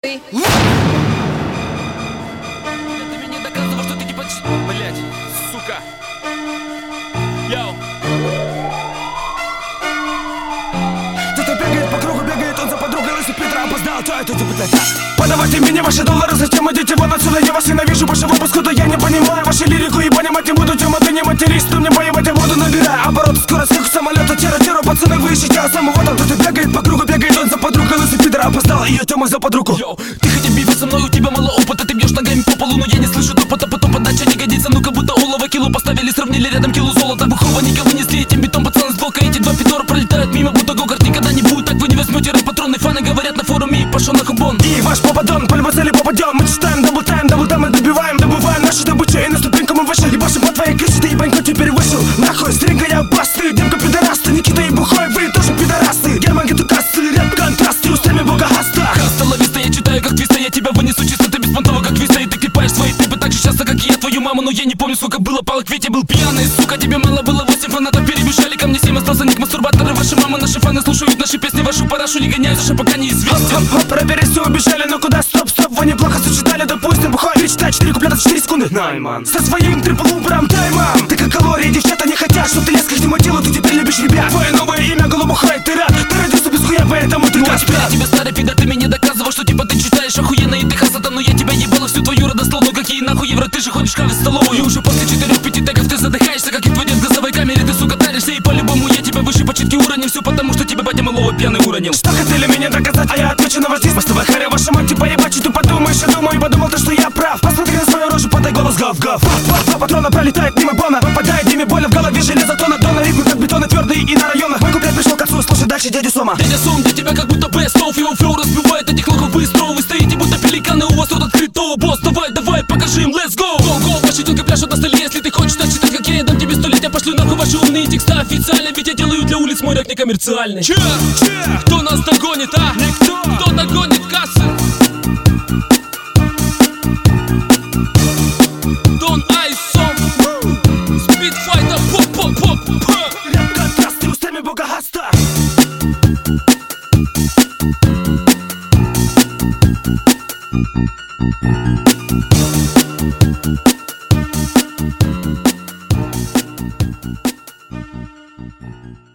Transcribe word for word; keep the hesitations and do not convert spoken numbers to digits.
Ты. Ты мне не доказывал, что ты типа... Блять, сука. Йоу. Кто-то бегает по кругу, бегает он за подругой. Если Петра опоздал, то это типа так. Подавайте мне ваши доллары, затем идите вон отсюда. Я вас ненавижу, больше выпуску, да я не понимаю вашу лирику. И понимать не буду, тема ты не матерись. Ты мне поебать я буду набирать обороты, скорость как у самолета. Тера-тера, пацаны, вы ищите, а сам вот он. Кто-то бегает по кругу, бегает он за подругой. Если Петра опоздал, ее тема за под руку. Йоу, ты хотя бифить со мной, у тебя мало опыта. Ты бьешь ногами по полу, но я не слышу топота. Потом подача не годится, ну как будто олово. Кило поставили, сравнили рядом кило золота. Бухого никого не слили, этим бетон, пацаны с блока. Эти два пидора пролетают мимо, будто гокарт. Никогда не будет так, вы не возьмете рэп патроны. Фаны говорят на форуме, и пошел на хубон. И ваш попадон, по любой цели попадем. Мы читаем, даблтайм, даблтайм, мы добиваем. Добываем нашу добычу, и на ступеньку мы вышли. Ебашим по твоей крыше, ты ебанько теперь вышел. Нахуй, стринга, я басты, Демка пидорас, ты Никита и Бухой, вы тоже пидорасты. Герман Гетукасты, рэп контраст, и устами бога хаста. Хаста лависта, я читаю как твиста, я тебя вынесу чисто, ты беспонтово как твиста. И ты клепаешь свои трипы так же часто, как и я твою маму. Но я не помню, сколько было палок, ведь я был пьяный. Сука, тебе мало было, восемь фанатов перебежали ко мне, семь остался ник мастурбаторы. Ваши мамы, наши фаны слушают наши песни, вашу парашу не гоняют, за пока не известен. Хоп, рэперы все убежали, но куда, стоп, стоп, вы неплохо сочетали, допустим. Бухой, перечитай четыре куплета за четыре секунды. Найман, со своим трипл-убром таймом. Ты как калории, девчата не хотят, чтоб ты лез к нему телу, ты теперь любишь ребят. Твое новое имя Голубухой, ты рад, ты родился без хуя, поэтому ты каспер. Я тебе старый пидор, ты мне не доказывал, что типа ты читаешь охуенно и ты хасата. Но я тебя ебала всю твою родословную, какие нахуй евро, ты же ходишь хавать в столовую. И уже после четырех-пяти тегов ты задыхаешься, как и твой дед в газовой камере, ты сука таришься. И по-любому я тебя выше по читке уронил, все потому что тебе батя малого пьяный уронил. Что хотели меня доказать, а я отвечу на ваш диск. Мостовая харя, ваша мать, типа ебать, что ты подумаешь. Я думаю, подумал то, что я прав. Посмотри на свою рожу, подай голос, гав-гав. Два патрона пролетает мимо бона, попадает Диме больно в голове, железо тона дона. Ритмы как бетоны твердые и на районах. Мой куплет пришел к отцу, слушай дальше дядю Сома. Дядя Сом, для тебя как будто best of. Его флоу разбивает этих лохов быстро. Вы стоите будто пеликаны, у вас рот открыт, о, босс. Давай, давай, покажи им, let's go. Go, go, ваши тёлки пляшут на столе. Если ты хочешь так читать, как я, я дам тебе сто лет. Я пошлю нахуй ваши умные текста официально, ведь я делаю для улиц мой рэп не коммерциальный. Че? Че? Кто нас догонит, а? Никто. Кто догонит кассы? Дон Айсон, Спидфайтер, поп-поп-поп. Рэп контраст, ты устами бога хаста. Thank you.